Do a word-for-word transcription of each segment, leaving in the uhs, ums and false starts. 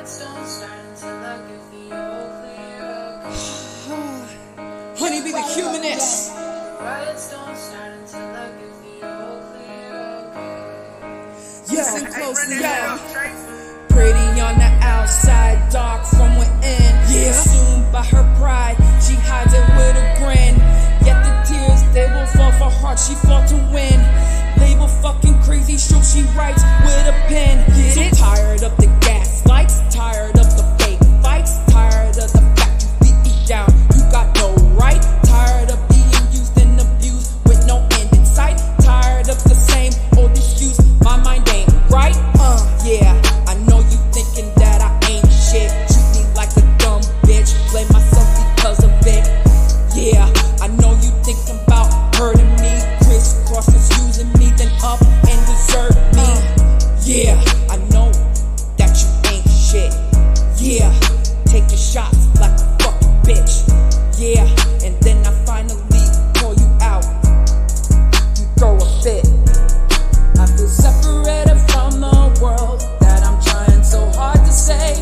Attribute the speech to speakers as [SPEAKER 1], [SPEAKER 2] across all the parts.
[SPEAKER 1] Riots don't start until I get the all clear.
[SPEAKER 2] Honey be the humanist.
[SPEAKER 1] Riots don't start until I get the all clear.
[SPEAKER 2] Listen closely, yo. Pretty on the outside, dark from within. Yeah. Consumed by her pride, she hides it with a grin. Yet the tears, they will fall for heart, she fought to win. Label fucking crazy, show she writes with a pen. Get so it? Tired of the gaslights, tired of the fake fights, tired of the fact you beat me down, you got no right. Tired of being used and abused with no end in sight. Tired of the same old excuse, my mind ain't right. Uh, yeah, I know you thinking that I ain't shit. Treat me like a dumb bitch, blame myself because of it. Yeah, I know you thinking about hurting me. Crisscross is using me, then up and desert me. Yeah, I know that you ain't shit. Yeah, taking shots like a fucking bitch. Yeah, and then I finally call you out. You throw a fit. I feel separated from the world that I'm trying so hard to save.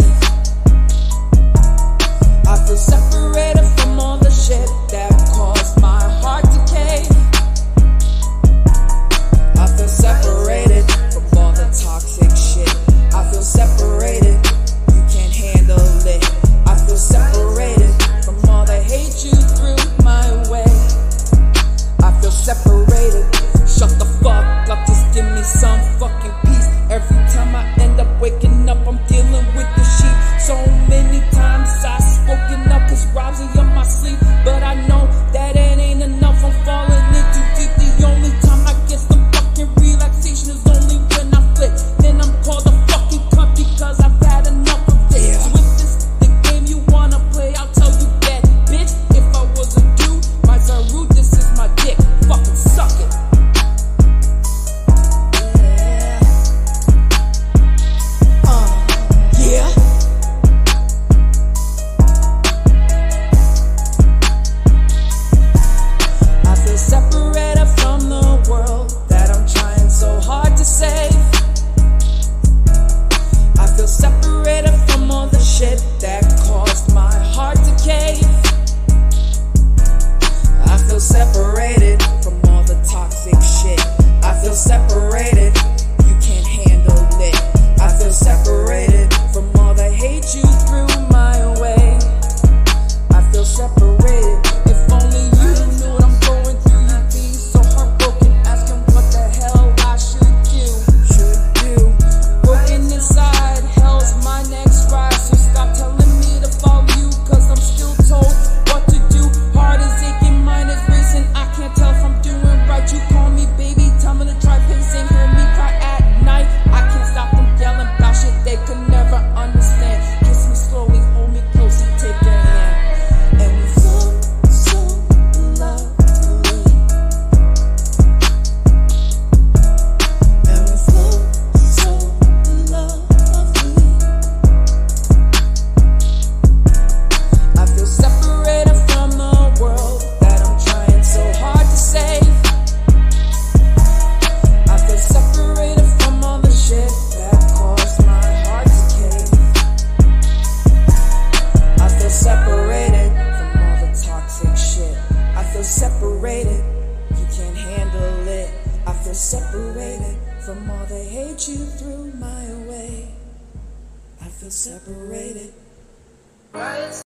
[SPEAKER 2] I feel separated from all the shit that caused my heart to cave. I feel separated from all the toxic shit. I feel separated, you can't handle it. I feel separated from all the hate you threw my way. I feel separated, shut the fuck up, just give me some fucking peace. Every time I end up waking up, I'm dealing with the sheep. So many times I've spoken up, cause robs are on my sleep. But I know that it ain't enough, I'm falling in too deep. The only time I get some fucking relaxation is only when I flip. Then I'm called a fucking cunt because I've had enough of this. Yeah. So if this the game you wanna play, I'll tell you that, bitch. If I was a dude, my Zaru, this is my dick. Fucking suck it. Yeah. I feel separated from the world that I'm trying so hard to save. I feel separated from all the shit that caused my heart to cave. I feel separated from all the toxic shit. I feel separated, you can't handle it. I feel separated from all the hate you threw my way. I feel separated. If only you knew what I'm going through, you'd be so heartbroken, asking what the hell I should do. Should do. Broken inside, hell's my next ride. So stop telling me to follow you, cause I'm still told what to do. Heart is aching, mind is racing. I can't tell if I'm doing right. You call me baby, tell me to try pacing. Hear me cry at night. I can't stop them yelling about shit they could never understand. Kiss me slowly, hold me close and take your hand. And we flow so lovely. And we flow so lovely. I feel separated from the world that I'm trying so hard to save. I feel separated from all the shit that caused my heart to cave. I feel separated from all the toxic shit. I feel separated, you can't handle it. I feel separated from all the hate you threw my way. I feel separated.
[SPEAKER 1] Riots.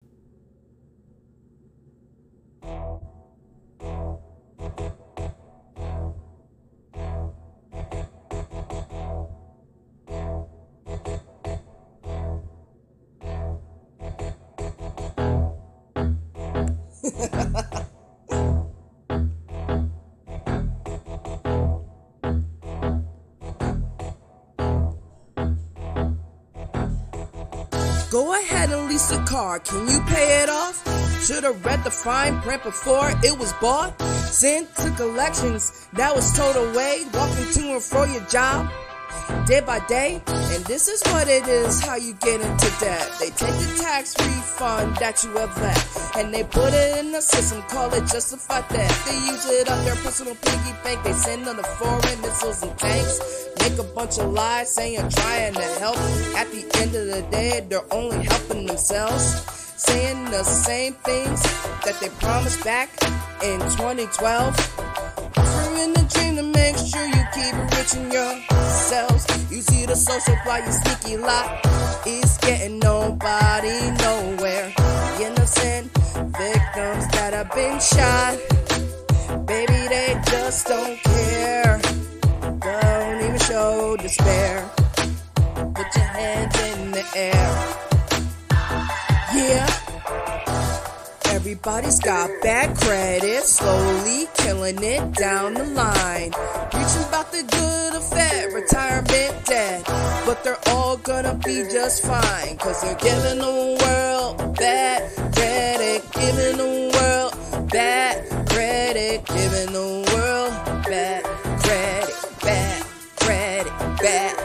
[SPEAKER 2] Go ahead and lease a car, can you pay it off? Should've read the fine print before it was bought. Sent to collections, now it's towed away. Walking to and fro your job, day by day. And this is what it is, how you get into debt. They take the tax refund that you have left, and they put it in the system, call it justified theft. They use it on their personal piggy bank. They send on the foreign missiles and tanks, make a bunch of lies saying trying to help. At the end of the day, they're only helping themselves, saying the same things that they promised back in twenty twelve. Offering the dream to make sure you keep enriching yourselves. You see the social fly, you sneaky lie is getting nobody nowhere. Innocent victims that have been shot, baby, they just don't care. Don't even show despair. Put your hands in the air. Yeah. Everybody's got bad credit, slowly killing it down the line. Reaching about the good effect, retirement debt, but they're all gonna be just fine, cause they're giving the world bad credit, giving the world bad credit, giving the world bad credit, bad credit, bad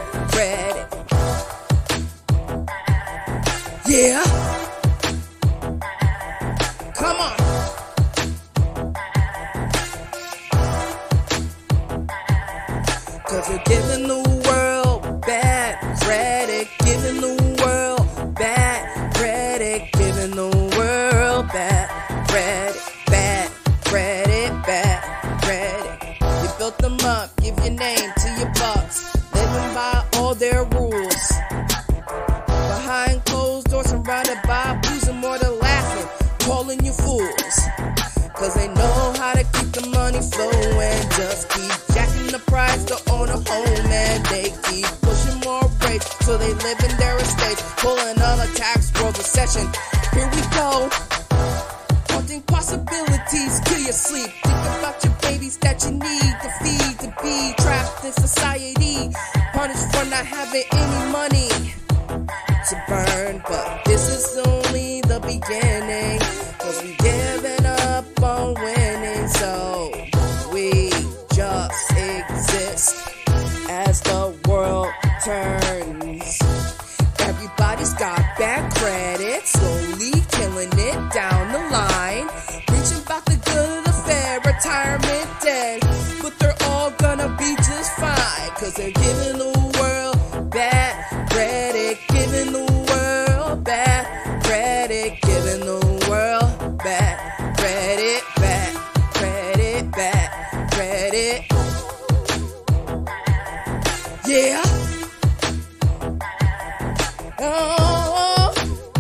[SPEAKER 2] credit. Yeah. Come on. Cause you're giving the world bad credit, giving the world bad credit, giving the world bad credit, bad credit, bad credit. You built them up, give your name to your bucks, living by all their rules. Behind closed doors, surrounded by booze and more than laughing, calling you fools, cause they know how to keep the money flowing. Just keep jacking the price to own a home, and they keep pushing more rates so they live in their estates, pulling on a tax world recession. Here we go, haunting possibilities, kill your sleep. Think about your babies that you need to feed, to be trapped in society, punished for not having any money to burn. But this is only the beginning, cause we giving up on winning, so we just exist as the world turns. Everybody's got bad credit, slowly killing it down the line, reaching about the good affair, retirement debt, but they're all gonna be just fine, cause they're giving the world bad credit, giving the world bad credit, giving the world bad credit, bad credit, bad credit. Yeah. Oh.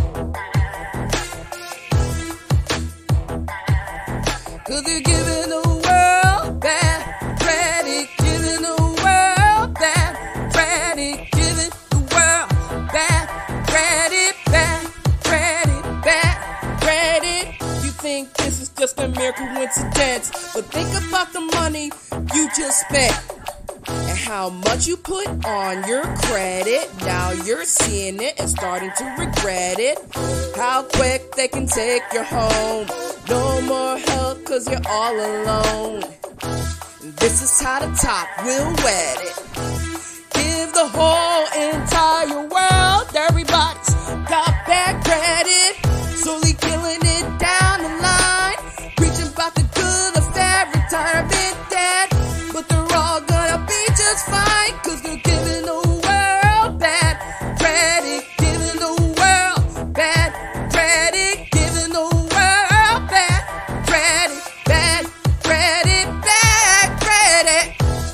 [SPEAKER 2] Cause they're giving the world bad credit, giving the world bad credit, giving the world bad credit, bad credit, bad credit. You think this is just a mere coincidence, but think about the money you just spent and how much you put on your credit. Now you're seeing it and starting to regret it. How quick they can take you home. No more help cause you're all alone. This is how the top will wet it. Give the whole entire world. Everybody's got bad credit, slowly killing it down the line, preaching about the good affair, retirement debt, but they're all gonna be just fine, cause they're giving the world bad credit, giving the world bad credit, giving the world bad credit, bad credit, bad credit.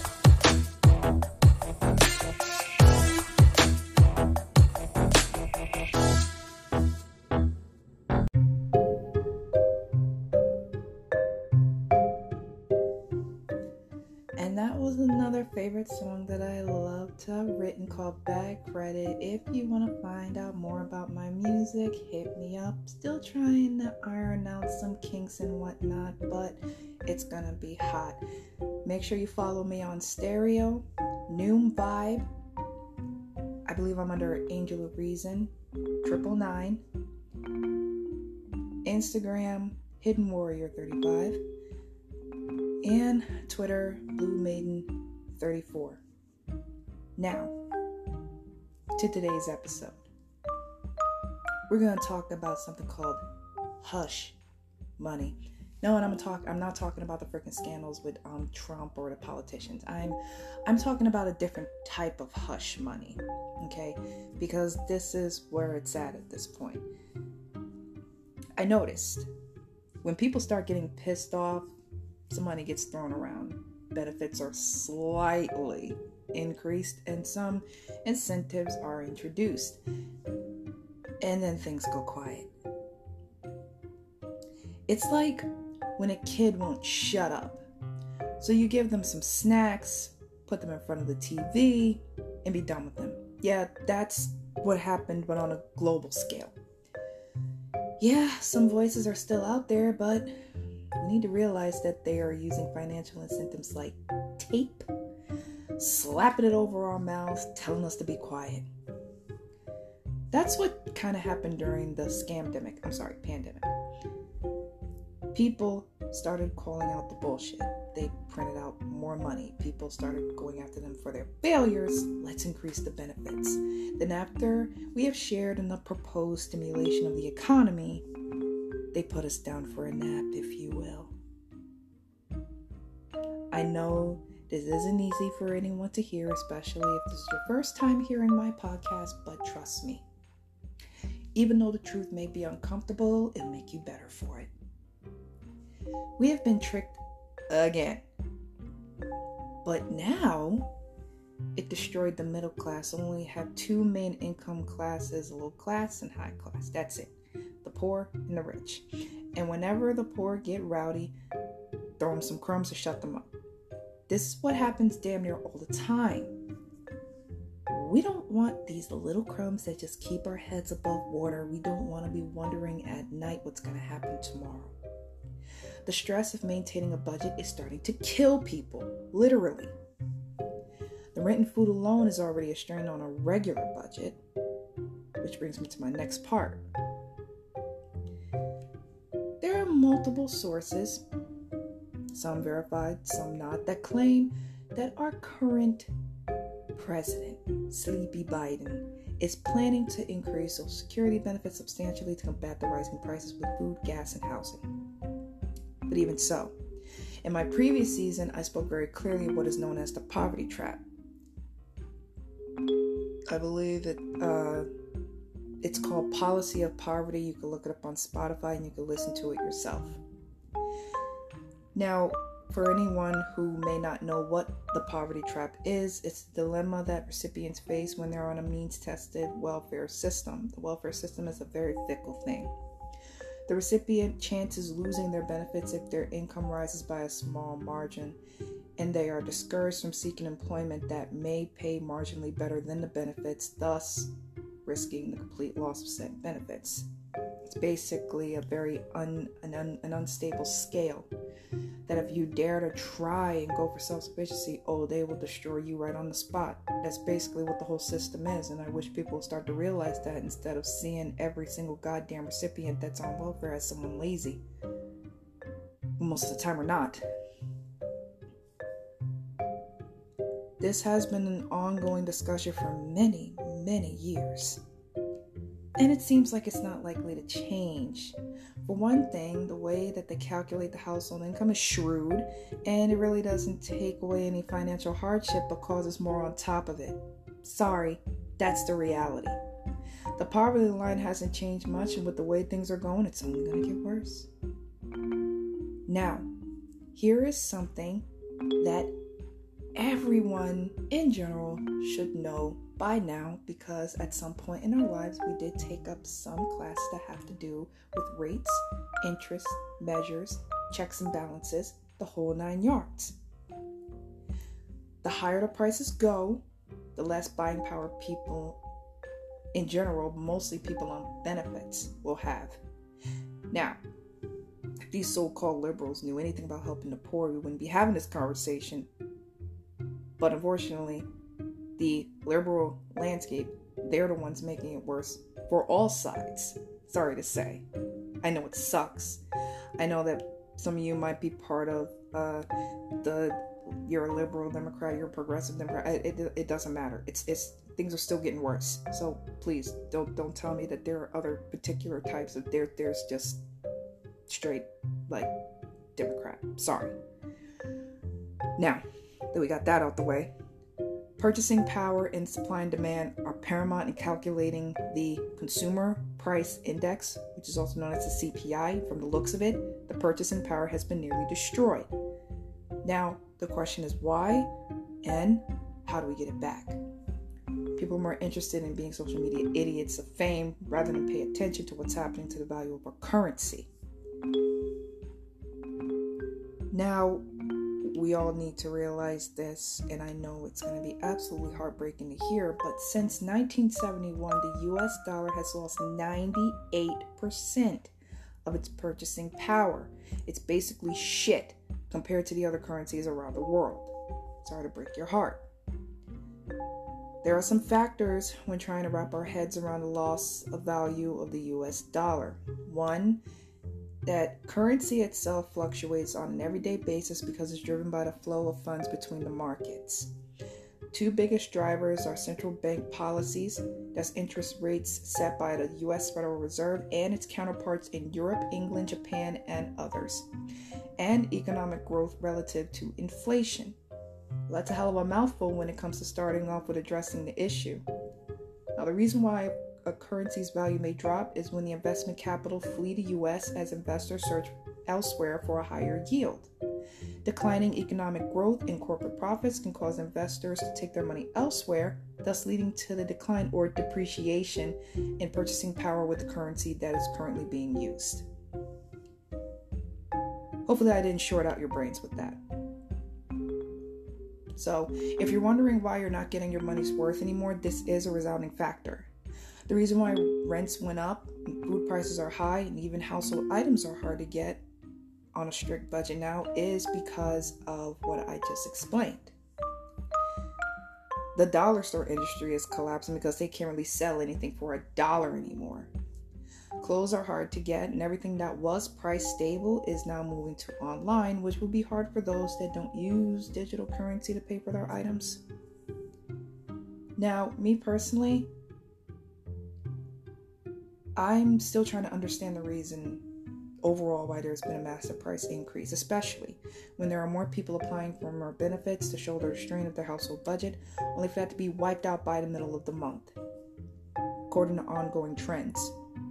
[SPEAKER 3] And that was another favorite song that I love to have written called Bad Credit. If you want to find out more about my music, hit me up. Still trying to iron out some kinks and whatnot, but it's gonna be hot. Make sure you follow me on Stereo, Noom Vibe. I believe I'm under Angel of Reason, Triple Nine. Instagram, Hidden Warrior thirty-five. And Twitter, Blue Maiden thirty-four. Now, to today's episode. We're going to talk about something called hush money. No, and I'm talk I'm not talking about the freaking scandals with um Trump or the politicians. I'm I'm talking about a different type of hush money. Okay? Because this is where it's at at this point. I noticed when people start getting pissed off, some money gets thrown around. Benefits are slightly increased and some incentives are introduced. And then things go quiet. It's like when a kid won't shut up. So you give them some snacks, put them in front of the T V, and be done with them. Yeah, that's what happened, but on a global scale. Yeah, some voices are still out there, but we need to realize that they are using financial incentives like tape, slapping it over our mouths, telling us to be quiet. That's what kind of happened during the scamdemic. I'm sorry, pandemic. People started calling out the bullshit. They printed out more money. People started going after them for their failures. Let's increase the benefits. Then after we have shared in the proposed stimulation of the economy, they put us down for a nap, if you will. I know this isn't easy for anyone to hear, especially if this is your first time hearing my podcast, but trust me. Even though the truth may be uncomfortable, it'll make you better for it. We have been tricked again. But now, it destroyed the middle class. Only have two main income classes, low class and high class. That's it. The poor and the rich. And whenever the poor get rowdy, throw them some crumbs to shut them up. This is what happens damn near all the time. We don't want these little crumbs that just keep our heads above water. We don't want to be wondering at night what's going to happen tomorrow. The stress of maintaining a budget is starting to kill people, literally. The rent and food alone is already a strain on a regular budget, which brings me to my next part. There are multiple sources, some verified, some not, that claim that our current president, Sleepy Biden, is planning to increase Social Security benefits substantially to combat the rising prices with food, gas, and housing. But even so, in my previous season, I spoke very clearly of what is known as the poverty trap. I believe that uh, it's called Policy of Poverty. You can look it up on Spotify and you can listen to it yourself. Now, for anyone who may not know what the poverty trap is, it's the dilemma that recipients face when they're on a means-tested welfare system. The welfare system is a very fickle thing. The recipient chances losing their benefits if their income rises by a small margin, and they are discouraged from seeking employment that may pay marginally better than the benefits, thus risking the complete loss of said benefits. It's basically a very un, an, un, an unstable scale that if you dare to try and go for self-sufficiency, oh, they will destroy you right on the spot. That's basically what the whole system is, and I wish people would start to realize that instead of seeing every single goddamn recipient that's on welfare as someone lazy. Most of the time or not. This has been an ongoing discussion for many, many years. And it seems like it's not likely to change. For one thing, the way that they calculate the household income is shrewd, and it really doesn't take away any financial hardship but causes more on top of it. Sorry, that's the reality. The poverty line hasn't changed much, and with the way things are going, it's only going to get worse. Now, here is something that everyone in general should know by now, because at some point in our lives we did take up some classes that have to do with rates, interest, measures, checks and balances, the whole nine yards. The higher the prices go, the less buying power people in general, mostly people on benefits, will have. Now, if these so-called liberals knew anything about helping the poor, we wouldn't be having this conversation. But unfortunately, the liberal landscape, they're the ones making it worse for all sides. Sorry to say. I know it sucks. I know that some of you might be part of uh, the you're a liberal Democrat, you're a progressive Democrat. It, it, it doesn't matter. It's it's things are still getting worse. So please don't don't tell me that there are other particular types of there. There's just straight like Democrat. Sorry. Now that we got that out the way, purchasing power and supply and demand are paramount in calculating the Consumer Price Index, which is also known as the C P I. From the looks of it, the purchasing power has been nearly destroyed. Now, the question is why and how do we get it back? People are more interested in being social media idiots of fame rather than pay attention to what's happening to the value of our currency. Now, we all need to realize this, and I know it's going to be absolutely heartbreaking to hear, but since nineteen seventy-one, the U S dollar has lost ninety-eight percent of its purchasing power. It's basically shit compared to the other currencies around the world. Sorry to break your heart. There are some factors when trying to wrap our heads around the loss of value of the U S dollar. One, that currency itself fluctuates on an everyday basis because it's driven by the flow of funds between the markets. Two biggest drivers are central bank policies, that's interest rates set by the U S Federal Reserve and its counterparts in Europe, England, Japan, and others, and economic growth relative to inflation. Well, that's a hell of a mouthful when it comes to starting off with addressing the issue. Now, the reason why a currency's value may drop is when the investment capital flee the U S as investors search elsewhere for a higher yield. Declining economic growth and corporate profits can cause investors to take their money elsewhere, thus leading to the decline or depreciation in purchasing power with the currency that is currently being used. Hopefully I didn't short out your brains with that. So, if you're wondering why you're not getting your money's worth anymore, this is a resounding factor. The reason why rents went up, food prices are high, and even household items are hard to get on a strict budget now is because of what I just explained. The dollar store industry is collapsing because they can't really sell anything for a dollar anymore. Clothes are hard to get, and everything that was price stable is now moving to online, which will be hard for those that don't use digital currency to pay for their items. Now, me personally, I'm still trying to understand the reason overall why there's been a massive price increase, especially when there are more people applying for more benefits to shoulder the strain of their household budget, only for that to be wiped out by the middle of the month, according to ongoing trends.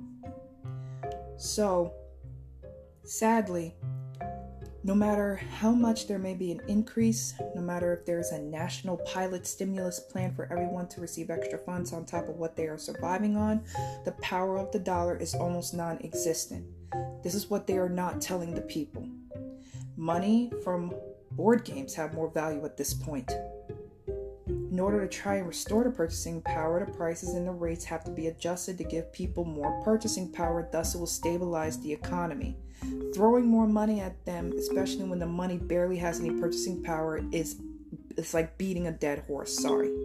[SPEAKER 3] So, sadly, no matter how much there may be an increase, no matter if there's a national pilot stimulus plan for everyone to receive extra funds on top of what they are surviving on, the power of the dollar is almost non-existent. This is what they are not telling the people. Money from board games have more value at this point. In order to try and restore the purchasing power, the prices and the rates have to be adjusted to give people more purchasing power, thus it will stabilize the economy. Throwing more money at them, especially when the money barely has any purchasing power, is it's like beating a dead horse, sorry.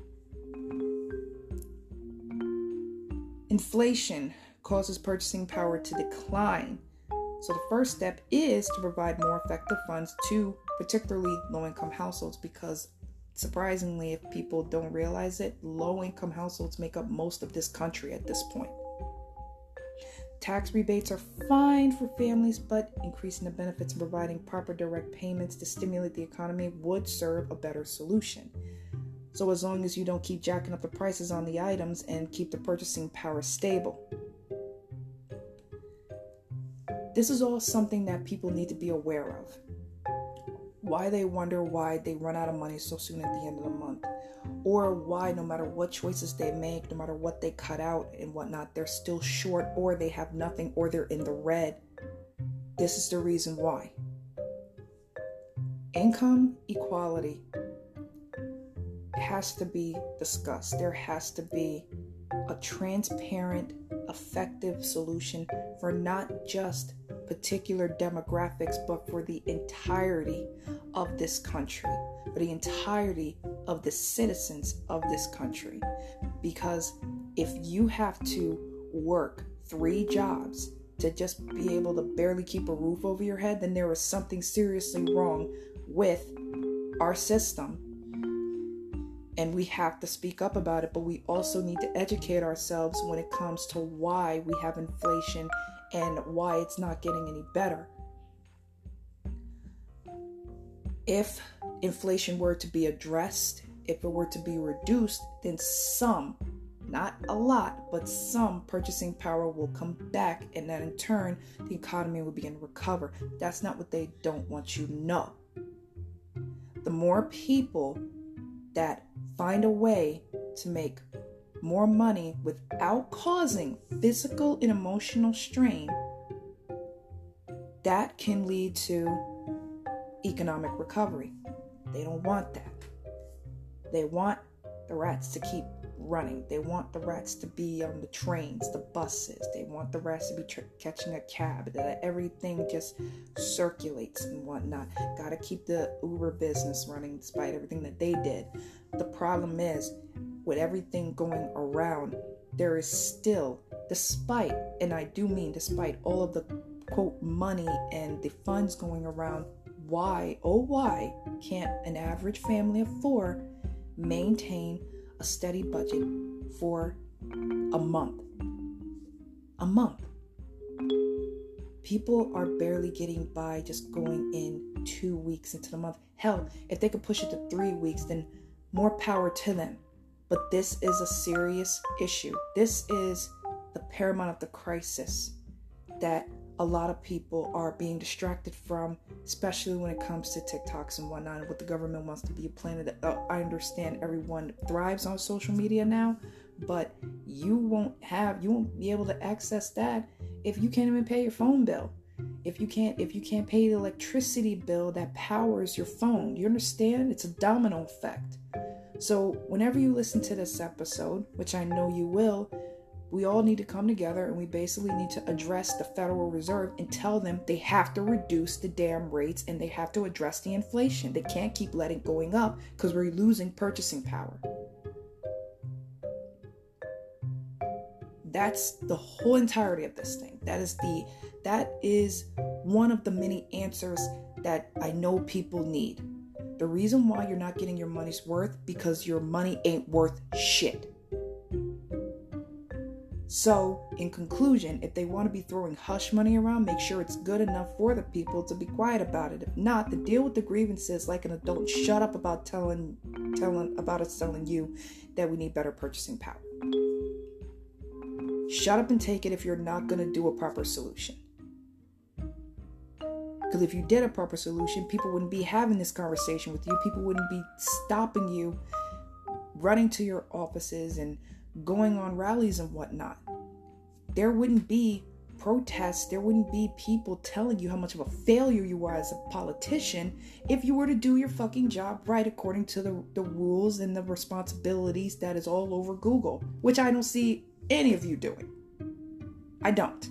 [SPEAKER 3] Inflation causes purchasing power to decline. So the first step is to provide more effective funds to particularly low-income households, because surprisingly, if people don't realize it, low-income households make up most of this country at this point. Tax rebates are fine for families, but increasing the benefits and providing proper direct payments to stimulate the economy would serve a better solution. So as long as you don't keep jacking up the prices on the items and keep the purchasing power stable. This is all something that people need to be aware of. Why they wonder why they run out of money so soon at the end of the month. Or why no matter what choices they make, no matter what they cut out and whatnot, they're still short, or they have nothing, or they're in the red. This is the reason why. Income equality has to be discussed. There has to be a transparent, effective solution for not just particular demographics, but for the entirety of this country, for the entirety of the citizens of this country. Because if you have to work three jobs to just be able to barely keep a roof over your head, then there is something seriously wrong with our system. And we have to speak up about it, but we also need to educate ourselves when it comes to why we have inflation and why it's not getting any better. If inflation were to be addressed, if it were to be reduced, then some, not a lot, but some purchasing power will come back, and then in turn, the economy will begin to recover. That's not what they don't want you to know. The more people that find a way to make more money without causing physical and emotional strain, that can lead to economic recovery. They don't want that. They want the rats to keep running. They want the rats to be on the trains, the buses. They want the rats to be tr- catching a cab, that everything just circulates and whatnot. Got to keep the Uber business running despite everything that they did. The problem is, with everything going around, there is still, despite, and I do mean despite all of the quote money and the funds going around, why, oh why, can't an average family of four maintain a steady budget for a month? A month. People are barely getting by just going in two weeks into the month. Hell, if they could push it to three weeks, then more power to them. But this is a serious issue. This is the paramount of the crisis that a lot of people are being distracted from, especially when it comes to TikToks and whatnot, and what the government wants to be a planet. Uh, I understand everyone thrives on social media now, but you won't have, you won't be able to access that if you can't even pay your phone bill. If you can't, if you can't pay the electricity bill that powers your phone. Do you understand? It's a domino effect. So whenever you listen to this episode, which I know you will, we all need to come together and we basically need to address the Federal Reserve and tell them they have to reduce the damn rates and they have to address the inflation. They can't keep letting it going up because we're losing purchasing power. That's the whole entirety of this thing. That is the that is one of the many answers that I know people need. The reason why you're not getting your money's worth, because your money ain't worth shit. So, in conclusion, if they want to be throwing hush money around, make sure it's good enough for the people to be quiet about it. If not, to deal with the grievances like an adult. Shut up about telling, telling about us telling you that we need better purchasing power. Shut up and take it if you're not going to do a proper solution. Because if you did a proper solution, people wouldn't be having this conversation with you. People wouldn't be stopping you, running to your offices and going on rallies and whatnot. There wouldn't be protests. There wouldn't be people telling you how much of a failure you are as a politician if you were to do your fucking job right according to the, the rules and the responsibilities that is all over Google, which I don't see any of you doing. I don't.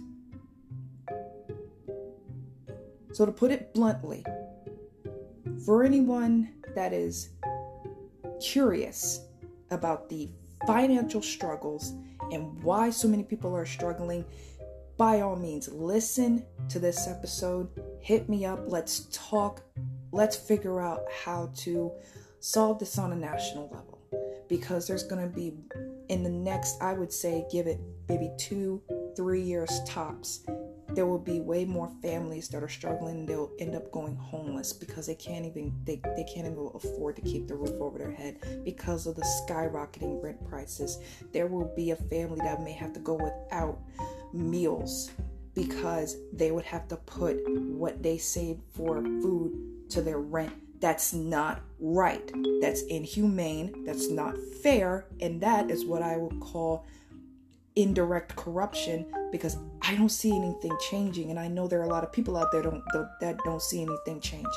[SPEAKER 3] So to put it bluntly, for anyone that is curious about the financial struggles and why so many people are struggling, by all means, listen to this episode. Hit me up. Let's talk. Let's figure out how to solve this on a national level. Because there's going to be, in the next, I would say, give it maybe two, three years tops, there will be way more families that are struggling and they'll end up going homeless because they can't even they, they can't even afford to keep the roof over their head because of the skyrocketing rent prices. There will be a family that may have to go without meals because they would have to put what they saved for food to their rent. That's not right. That's inhumane. That's not fair. And that is what I would call indirect corruption, because I don't see anything changing, and I know there are a lot of people out there don't, that don't see anything changing.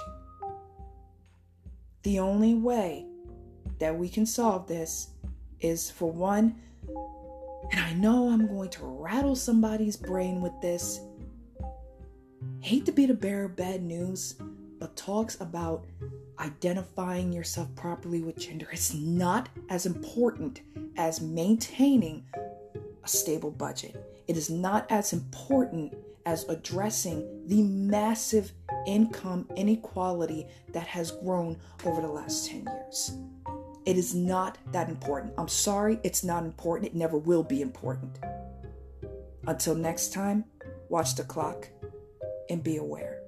[SPEAKER 3] The only way that we can solve this is, for one, and I know I'm going to rattle somebody's brain with this, hate to be the bearer of bad news, but talks about identifying yourself properly with gender. It's not as important as maintaining a stable budget. It is not as important as addressing the massive income inequality that has grown over the last ten years. It is not that important. I'm sorry, it's not important. It never will be important. Until next time, watch the clock and be aware.